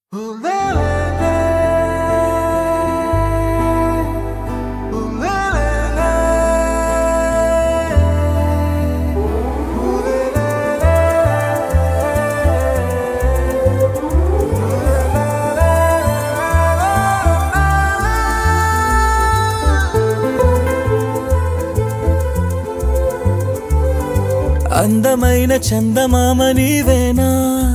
అందమైన చందమామ నీవేనా,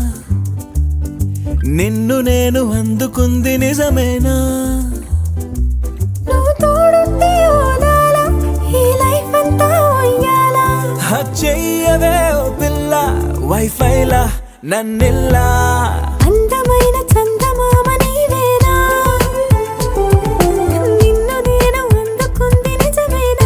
నిన్ను నేను అందుకుంది నిజమేనా? నువ్వు తోడుంటే ఓదాలా, ఈ లైఫ్ అంతా ఉయ్యాలా. చెయ్యవే ఓ పిల్ల వైఫైలా నన్నిల్లా. అందమైన చందమామ నీవేనా, నిన్ను నేను అందుకుంది నిజమేనా?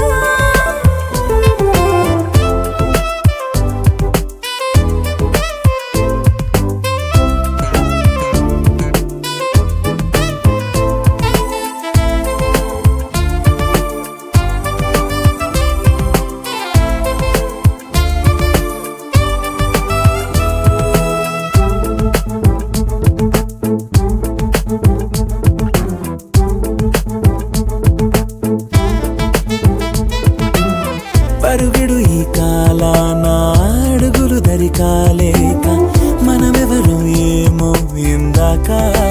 పరుగిడు ఈ కాలాన అడుగులు దరికాలేక మనమెవరు ఏమో ఇందాక.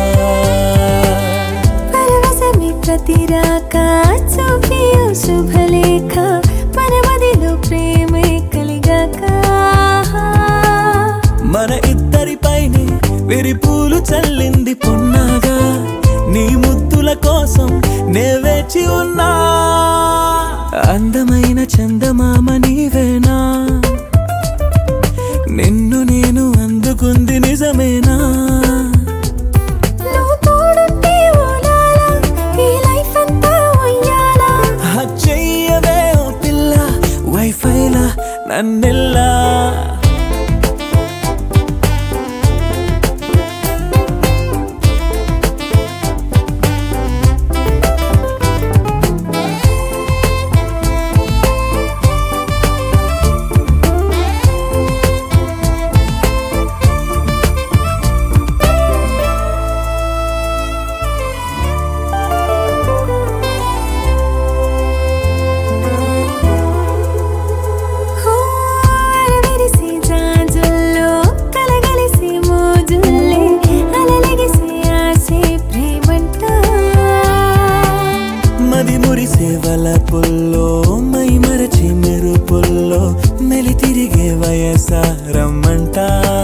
పరవశమే ప్రతిరాక చూపి ఓ శుభలేఖ, మన మదిలో ప్రేమే కలిగాక. మన ఇద్దరిపైనే విరిపూలు చల్లింది పొన్నాగా, నీ ముద్దుల కోసం నే వేచి ఉన్నా. అందమైన చందమామ నీవేనా, నిన్ను నేను అందుకుంది నిజమేనా? నువ్వు తోడుంటే ఓలాలా, ఈ లైఫ్ అంతా ఉయ్యాలా. చెయ్యవే ఓ పిల్ల వైఫైలా నన్నెల్లా. వలపుల్లో మై మరచి మెరుపుల్లో మెలి తిరిగే వయసారమ్మంట.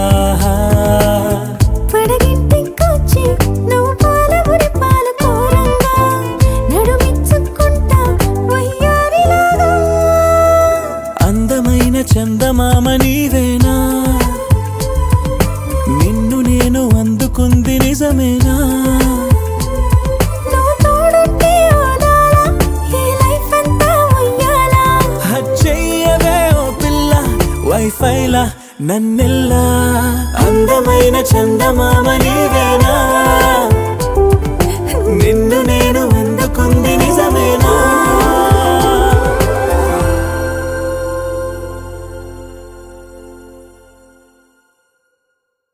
పడగింటికొచ్చి నువ్వు పాలబురి పాలు కోరంగా, నడుమిచ్చుకుంటా వయ్యారిలాగా. అందమైన చందమామ నీవేనా, నిన్ను నేను అందుకుంది నిజమేనా? వైఫైలా నన్నెల్లా. అందమైన చందమామ నీవేనా.